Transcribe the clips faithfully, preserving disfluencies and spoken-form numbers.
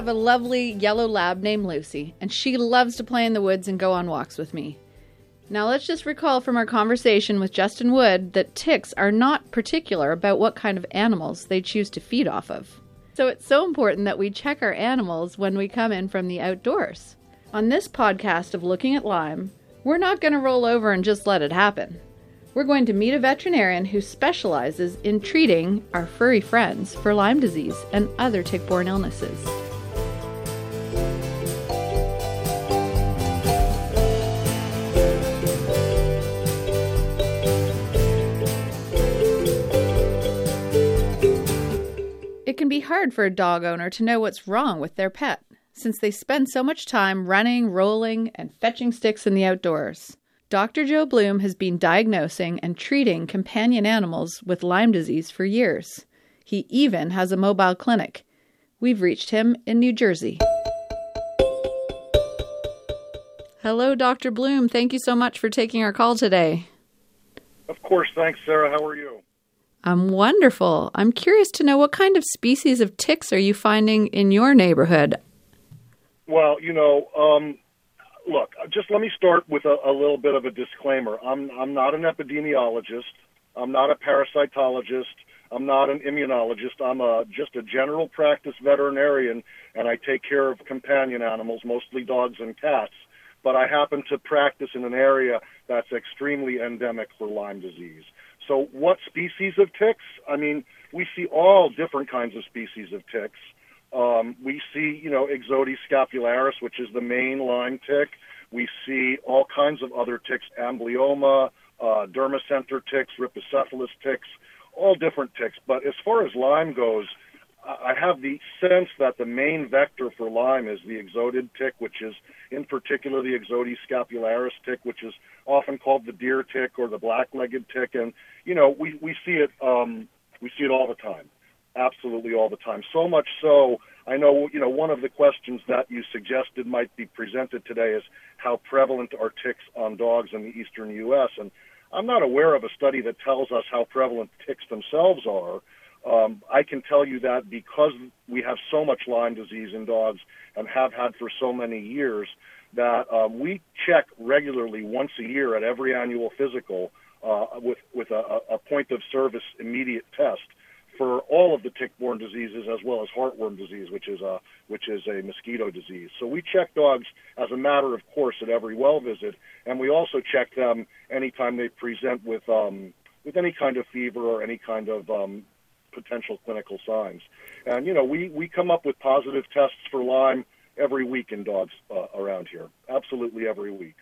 have a lovely yellow lab named Lucy, and she loves to play in the woods and go on walks with me. Now let's just recall from our conversation with Justin Wood that ticks are not particular about what kind of animals they choose to feed off of. So it's so important that we check our animals when we come in from the outdoors. On this podcast of Looking at Lyme, we're not going to roll over and just let it happen. We're going to meet a veterinarian who specializes in treating our furry friends for Lyme disease and other tick-borne illnesses. It can be hard for a dog owner to know what's wrong with their pet, since they spend so much time running, rolling, and fetching sticks in the outdoors. Doctor Joe Bloom has been diagnosing and treating companion animals with Lyme disease for years. He even has a mobile clinic. We've reached him in New Jersey. Hello, Doctor Bloom. Thank you so much for taking our call today. Of course. Thanks, Sarah. How are you? I'm wonderful. I'm curious to know what kind of species of ticks are you finding in your neighborhood? Well, you know, um, look, just let me start with a, a little bit of a disclaimer. I'm I'm not an epidemiologist. I'm not a parasitologist. I'm not an immunologist. I'm a, just a general practice veterinarian, and I take care of companion animals, mostly dogs and cats. But I happen to practice in an area that's extremely endemic for Lyme disease. So what species of ticks? I mean, we see all different kinds of species of ticks. Um, we see, you know, Ixodes scapularis, which is the main Lyme tick. We see all kinds of other ticks, amblyoma, uh, dermacenter ticks, rhipicephalus ticks, all different ticks. But as far as Lyme goes, I have the sense that the main vector for Lyme is the Ixodid tick, which is in particular the Ixodes scapularis tick, which is often called the deer tick or the black-legged tick. And, you know, we, we see it um, we see it all the time. Absolutely all the time. So much so, I know, you know, one of the questions that you suggested might be presented today is how prevalent are ticks on dogs in the eastern U S, and I'm not aware of a study that tells us how prevalent ticks themselves are. Um, I can tell you that because we have so much Lyme disease in dogs and have had for so many years, that um, we check regularly once a year at every annual physical uh, with, with a, a point-of-service immediate test for all of the tick-borne diseases as well as heartworm disease, which is a which is a mosquito disease. So we check dogs as a matter of course at every well visit, and we also check them anytime they present with um, with any kind of fever or any kind of um, potential clinical signs. And you know, we we come up with positive tests for Lyme every week in dogs uh, around here. Absolutely every week.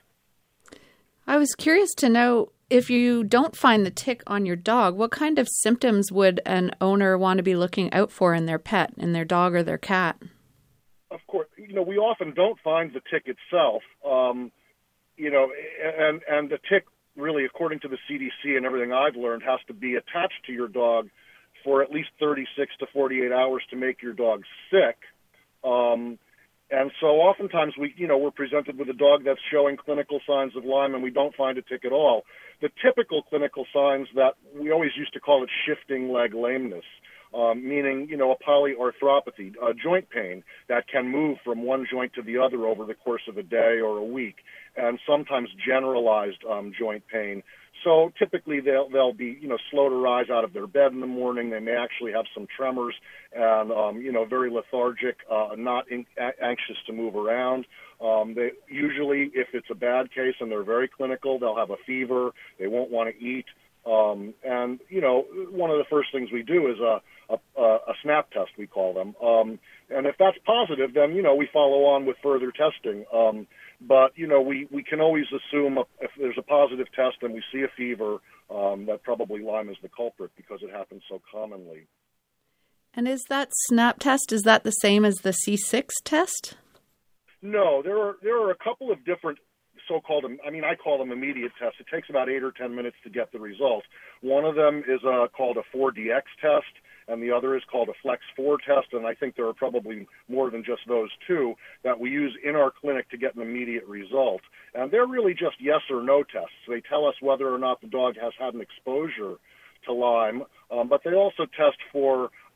I was curious to know, if you don't find the tick on your dog, what kind of symptoms would an owner want to be looking out for in their pet, in their dog or their cat? Of course, you know, we often don't find the tick itself. Um, you know, and and the tick really, according to the C D C and everything I've learned, has to be attached to your dog for at least thirty-six to forty-eight hours to make your dog sick. Um, And so oftentimes we, you know, we're presented with a dog that's showing clinical signs of Lyme and we don't find a tick at all. The typical clinical signs that we always used to call it shifting leg lameness, um, meaning, you know, a polyarthropathy, a joint pain that can move from one joint to the other over the course of a day or a week, and sometimes generalized um, joint pain. So typically they'll they'll be, you know, slow to rise out of their bed in the morning. They may actually have some tremors and, um, you know, very lethargic, uh, not in, a- anxious to move around. Um, they usually, if it's a bad case and they're very clinical, they'll have a fever. They won't want to eat. Um, and, you know, one of the first things we do is a, a, a snap test, we call them. Um, and if that's positive, then, you know, we follow on with further testing. Um, But, you know, we, we can always assume if there's a positive test and we see a fever, um, that probably Lyme is the culprit because it happens so commonly. And is that SNAP test, is that the same as the C six test? No, there are there are a couple of different so-called, I mean, I call them immediate tests. It takes about eight or ten minutes to get the results. One of them is uh, called a four D X test, and the other is called a Flex four test, and I think there are probably more than just those two that we use in our clinic to get an immediate result. And they're really just yes or no tests. They tell us whether or not the dog has had an exposure to Lyme, um, but they also test for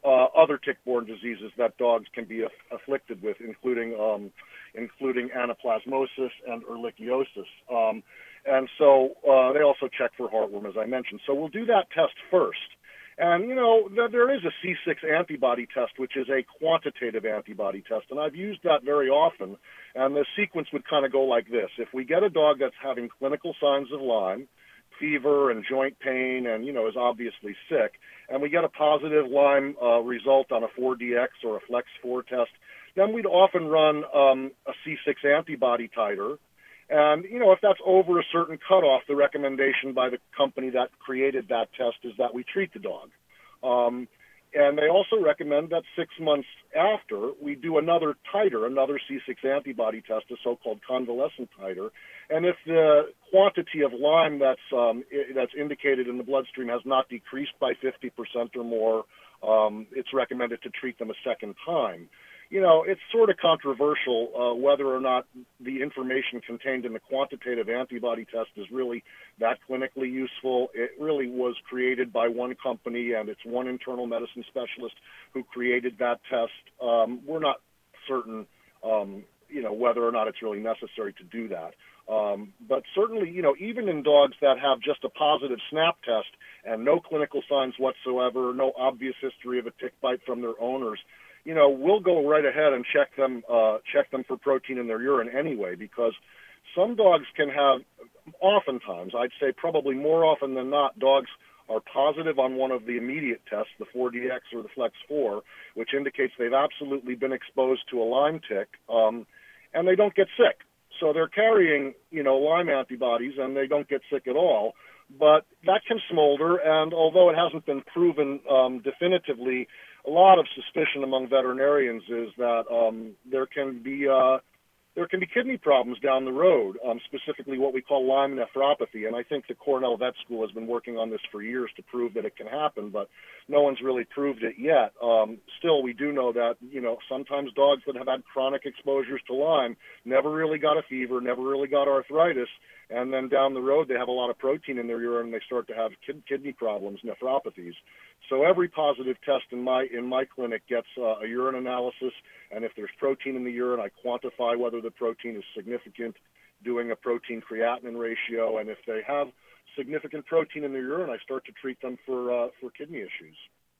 uh, other tick-borne diseases that dogs can be aff- afflicted with, including um, including anaplasmosis and ehrlichiosis. Um, and so uh, they also check for heartworm, as I mentioned. So we'll do that test first. And, you know, th- there is a C six antibody test, which is a quantitative antibody test, and I've used that very often. And the sequence would kind of go like this. If we get a dog that's having clinical signs of Lyme, fever and joint pain and, you know, is obviously sick, and we get a positive Lyme uh, result on a four D X or a Flex four test, then we'd often run um, a C six antibody titer. And, you know, if that's over a certain cutoff, the recommendation by the company that created that test is that we treat the dog. Um, and they also recommend that six months after, we do another titer, another C six antibody test, a so-called convalescent titer. And if the quantity of Lyme that's um, I- that's indicated in the bloodstream has not decreased by fifty percent or more, um, it's recommended to treat them a second time. You know, it's sort of controversial uh, whether or not the information contained in the quantitative antibody test is really that clinically useful. It really was created by one company, and it's one internal medicine specialist who created that test. Um, we're not certain, um, you know, whether or not it's really necessary to do that. Um, but certainly, you know, even in dogs that have just a positive SNAP test and no clinical signs whatsoever, no obvious history of a tick bite from their owners, you know, we'll go right ahead and check them, uh, check them for protein in their urine anyway, because some dogs can have, oftentimes, I'd say probably more often than not, dogs are positive on one of the immediate tests, the four D X or the Flex four, which indicates they've absolutely been exposed to a Lyme tick, um, and they don't get sick. So they're carrying, you know, Lyme antibodies, and they don't get sick at all. But that can smolder, and although it hasn't been proven um, definitively, a lot of suspicion among veterinarians is that um, there can be uh, there can be kidney problems down the road, um, specifically what we call Lyme nephropathy. And I think the Cornell Vet School has been working on this for years to prove that it can happen, but no one's really proved it yet. Um, still, we do know that, you know, sometimes dogs that have had chronic exposures to Lyme never really got a fever, never really got arthritis, and then down the road they have a lot of protein in their urine and they start to have kid- kidney problems, nephropathies. So every positive test in my in my clinic gets uh, a urine analysis, and if there's protein in the urine, I quantify whether the protein is significant, doing a protein creatinine ratio, and if they have significant protein in their urine, I start to treat them for uh, for kidney issues.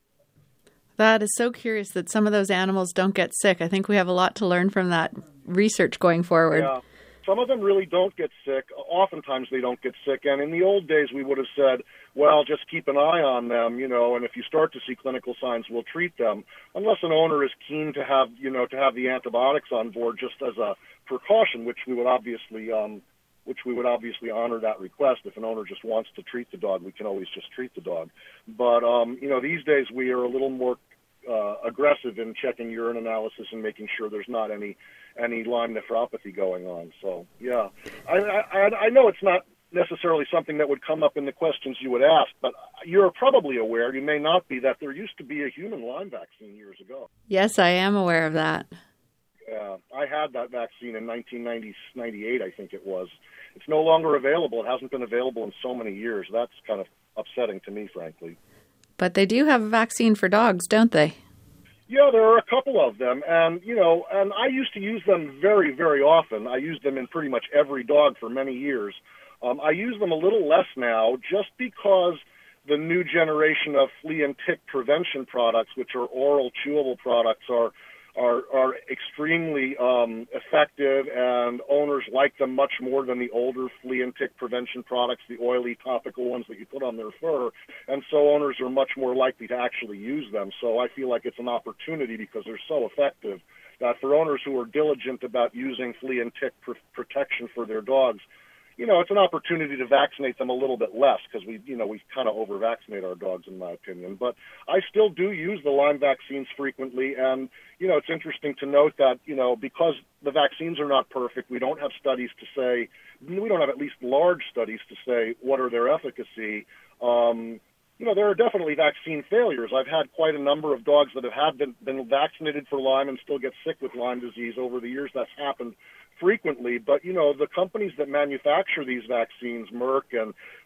That is so curious that some of those animals don't get sick. I think we have a lot to learn from that research going forward. Yeah. Some of them really don't get sick. Oftentimes they don't get sick. And in the old days, we would have said, well, just keep an eye on them, you know, and if you start to see clinical signs, we'll treat them. Unless an owner is keen to have, you know, to have the antibiotics on board just as a precaution, which we would obviously, um, which we would obviously honor that request. If an owner just wants to treat the dog, we can always just treat the dog. But, um, you know, these days we are a little more uh, aggressive in checking urine analysis and making sure there's not any any Lyme nephropathy going on. So, yeah, I, I, I know it's not necessarily something that would come up in the questions you would ask, but you're probably aware, you may not be, that there used to be a human Lyme vaccine years ago. Yes, I am aware of that. Yeah, I had that vaccine in nineteen ninety-eight, I think it was. It's no longer available. It hasn't been available in so many years. That's kind of upsetting to me, frankly. But they do have a vaccine for dogs, don't they? Yeah, there are a couple of them, and, you know, and I used to use them very, very often. I used them in pretty much every dog for many years. Um, I use them a little less now just because the new generation of flea and tick prevention products, which are oral chewable products, are are, are extremely um, effective, and owners like them much more than the older flea and tick prevention products, the oily topical ones that you put on their fur, and so owners are much more likely to actually use them. So I feel like it's an opportunity because they're so effective that for owners who are diligent about using flea and tick pr- protection for their dogs, you know, it's an opportunity to vaccinate them a little bit less because we, you know, we kind of over-vaccinate our dogs, in my opinion. But I still do use the Lyme vaccines frequently, and, you know, it's interesting to note that, you know, because the vaccines are not perfect, we don't have studies to say, we don't have at least large studies to say what are their efficacy. Um, you know, there are definitely vaccine failures. I've had quite a number of dogs that have had been, been vaccinated for Lyme and still get sick with Lyme disease over the years. That's happened frequently, but, you know, the companies that manufacture these vaccines, Merck and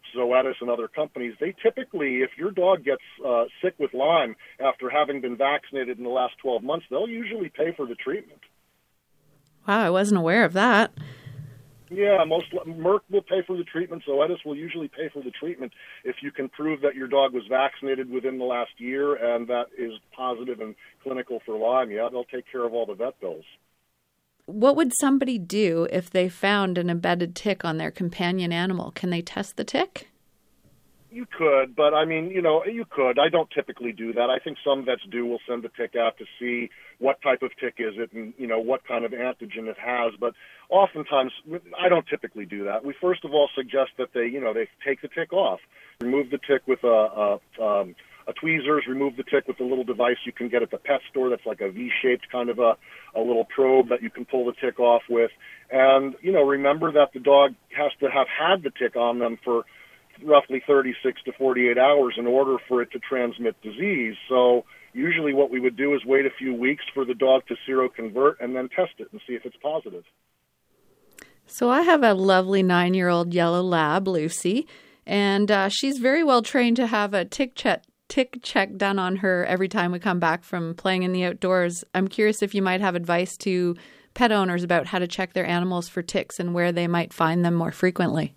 Zoetis and other companies, they typically, if your dog gets uh, sick with Lyme after having been vaccinated in the last twelve months, they'll usually pay for the treatment. Wow, I wasn't aware of that. Yeah, most Merck will pay for the treatment. Zoetis will usually pay for the treatment if you can prove that your dog was vaccinated within the last year and that is positive and clinical for Lyme. Yeah, they'll take care of all the vet bills. What would somebody do if they found an embedded tick on their companion animal? Can they test the tick? You could, but I mean, you know, you could. I don't typically do that. I think some vets do will send the tick out to see what type of tick is it and, you know, what kind of antigen it has. But oftentimes, I don't typically do that. We first of all suggest that they, you know, they take the tick off, remove the tick with a, a, um, a tweezers, remove the tick with a little device you can get at the pet store that's like a V-shaped kind of a, a little probe that you can pull the tick off with. And, you know, remember that the dog has to have had the tick on them for roughly thirty-six to forty-eight hours in order for it to transmit disease. So usually what we would do is wait a few weeks for the dog to seroconvert and then test it and see if it's positive. So I have a lovely nine-year-old yellow lab, Lucy, and uh, she's very well trained to have a tick check, tick check done on her every time we come back from playing in the outdoors. I'm curious if you might have advice to pet owners about how to check their animals for ticks and where they might find them more frequently.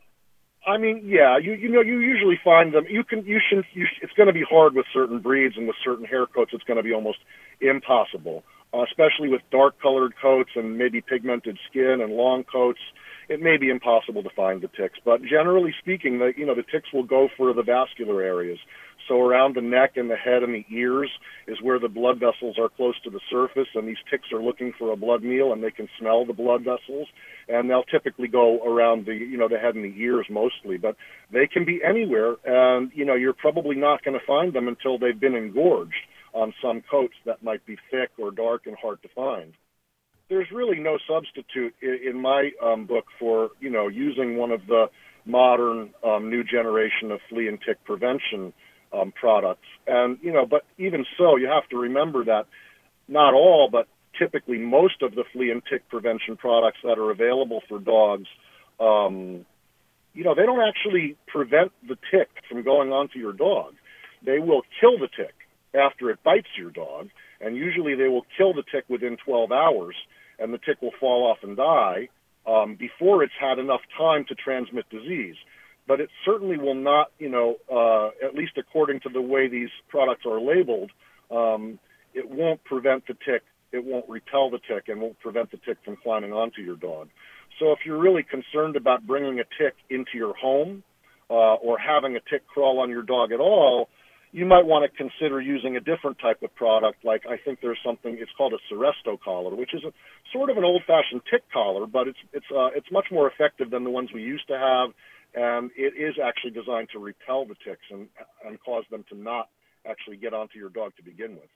I mean, yeah, you you know, you usually find them. You can, you should. You, it's going to be hard with certain breeds and with certain hair coats. It's going to be almost impossible, uh, especially with dark-colored coats and maybe pigmented skin and long coats. It may be impossible to find the ticks, but generally speaking, the you know the ticks will go for the vascular areas. So around the neck and the head and the ears is where the blood vessels are close to the surface, and these ticks are looking for a blood meal, and they can smell the blood vessels, and they'll typically go around the, you know, the head and the ears mostly, but they can be anywhere, and, you know, you're probably not going to find them until they've been engorged on some coats that might be thick or dark and hard to find. There's really no substitute in, in my um, book for, you know, using one of the modern um, new generation of flea and tick prevention Um, products. And, you know, but even so, you have to remember that not all, but typically most of the flea and tick prevention products that are available for dogs, um, you know, they don't actually prevent the tick from going onto your dog. They will kill the tick after it bites your dog, and usually they will kill the tick within twelve hours, and the tick will fall off and die um, before it's had enough time to transmit disease. But it certainly will not, you know, uh, at least according to the way these products are labeled, um, it won't prevent the tick, it won't repel the tick, and won't prevent the tick from climbing onto your dog. So if you're really concerned about bringing a tick into your home uh, or having a tick crawl on your dog at all, you might want to consider using a different type of product. Like I think there's something, it's called a Seresto collar, which is a, sort of an old-fashioned tick collar, but it's, it's, uh, it's much more effective than the ones we used to have. And it is actually designed to repel the ticks and, and cause them to not actually get onto your dog to begin with.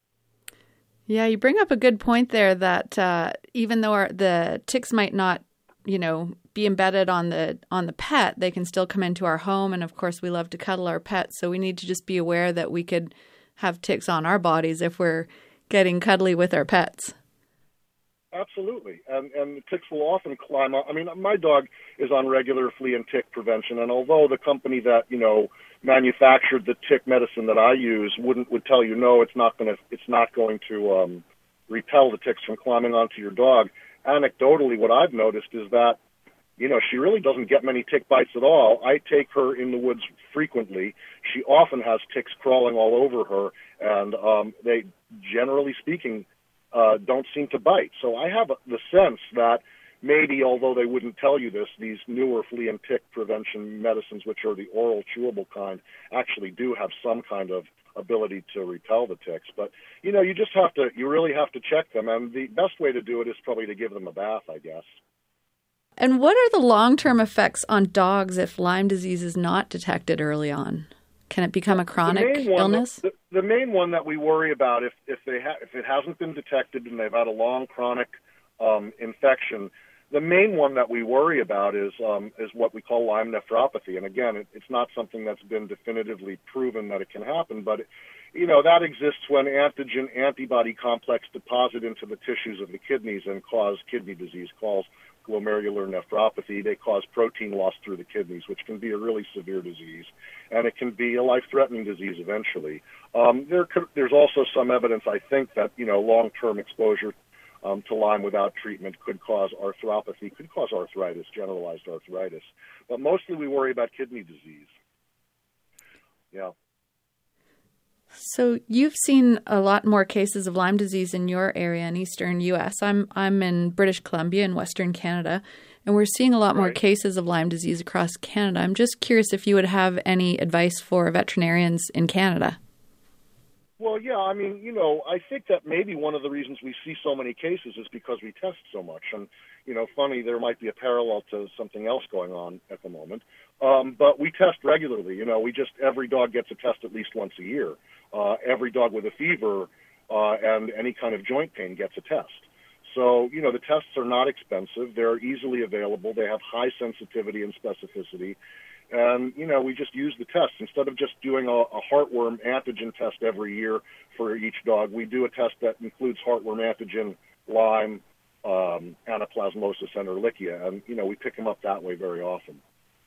Yeah, you bring up a good point there that uh, even though our, the ticks might not, you know, be embedded on the on the pet, they can still come into our home. And of course, we love to cuddle our pets, so we need to just be aware that we could have ticks on our bodies if we're getting cuddly with our pets. Absolutely. And, and the ticks will often climb up. I mean, my dog is on regular flea and tick prevention, and although the company that, you know, manufactured the tick medicine that I use wouldn't would tell you, no, it's not going to it's not going to um, repel the ticks from climbing onto your dog, anecdotally, what I've noticed is that, you know, she really doesn't get many tick bites at all. I take her in the woods frequently. She often has ticks crawling all over her, and um, they, generally speaking, Uh, don't seem to bite. So I have the sense that maybe, although they wouldn't tell you this, these newer flea and tick prevention medicines, which are the oral chewable kind, actually do have some kind of ability to repel the ticks. But, you know, you just have to, you really have to check them. And the best way to do it is probably to give them a bath, I guess. And what are the long-term effects on dogs if Lyme disease is not detected early on? Can it become a chronic illness? The, the main one that we worry about, if if they ha- if it hasn't been detected and they've had a long chronic um, infection, the main one that we worry about is um, is what we call Lyme nephropathy. And again, it, it's not something that's been definitively proven that it can happen, but it, you know, that exists when antigen-antibody complex deposit into the tissues of the kidneys and cause kidney disease called glomerular nephropathy. They cause protein loss through the kidneys, which can be a really severe disease, and it can be a life-threatening disease eventually. Um, there could, there's also some evidence, I think, that, you know, long-term exposure um, to Lyme without treatment could cause arthropathy, could cause arthritis, generalized arthritis. But mostly we worry about kidney disease. Yeah. So you've seen a lot more cases of Lyme disease in your area in eastern U S. I'm I'm in British Columbia in Western Canada, and we're seeing a lot Right. more cases of Lyme disease across Canada. I'm just curious if you would have any advice for veterinarians in Canada. Well, yeah, I mean, you know, I think that maybe one of the reasons we see so many cases is because we test so much. And, you know, funny, there might be a parallel to something else going on at the moment. Um, but we test regularly. You know, we just, every dog gets a test at least once a year. Uh, every dog with a fever uh, and any kind of joint pain gets a test. So, you know, the tests are not expensive. They're easily available. They have high sensitivity and specificity. And, you know, we just use the tests. Instead of just doing a, a heartworm antigen test every year for each dog, we do a test that includes heartworm antigen, Lyme, um, anaplasmosis, and Ehrlichia. And, you know, we pick them up that way very often.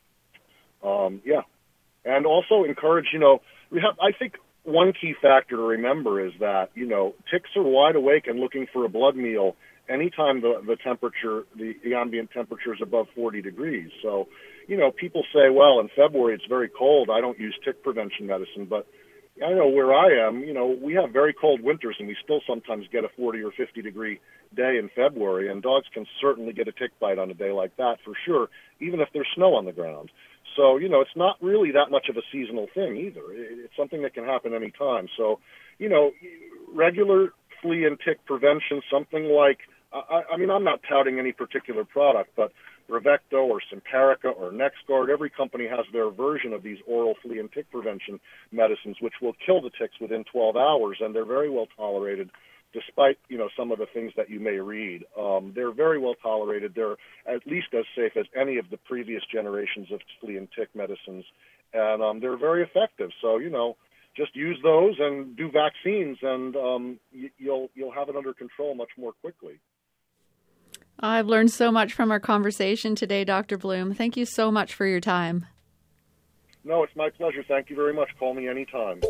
Um, yeah. And also encourage, you know, we have, I think one key factor to remember is that, you know, ticks are wide awake and looking for a blood meal anytime the, the temperature, the, the ambient temperature is above forty degrees. So, you know, people say, well, in February it's very cold, I don't use tick prevention medicine. But I know where I am, you know, we have very cold winters and we still sometimes get a forty or fifty degree day in February, and dogs can certainly get a tick bite on a day like that for sure, even if there's snow on the ground. So, you know, it's not really that much of a seasonal thing either. It's something that can happen any time. So, you know, regular flea and tick prevention, something like, I, I mean, I'm not touting any particular product, but Bravecto or Simparica or NexGard, every company has their version of these oral flea and tick prevention medicines, which will kill the ticks within twelve hours, and they're very well tolerated, despite, you know, some of the things that you may read. Um, they're very well tolerated. They're at least as safe as any of the previous generations of flea and tick medicines, and um, they're very effective. So, you know, just use those and do vaccines, and um, y- you'll you'll have it under control much more quickly. I've learned so much from our conversation today, Doctor Bloom. Thank you so much for your time. No, it's my pleasure. Thank you very much. Call me anytime.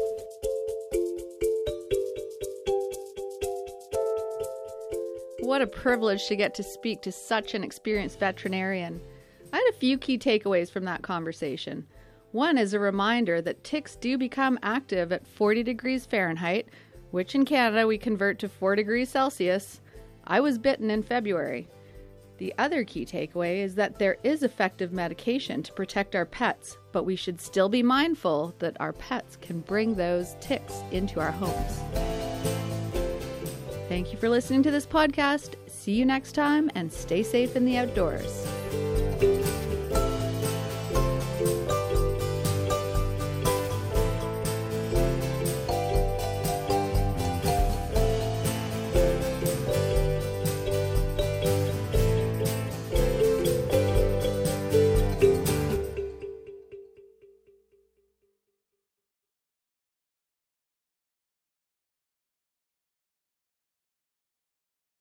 What a privilege to get to speak to such an experienced veterinarian. I had a few key takeaways from that conversation. One is a reminder that ticks do become active at forty degrees Fahrenheit, which in Canada we convert to four degrees Celsius. I was bitten in February. The other key takeaway is that there is effective medication to protect our pets, but we should still be mindful that our pets can bring those ticks into our homes. Thank you for listening to this podcast. See you next time, and stay safe in the outdoors.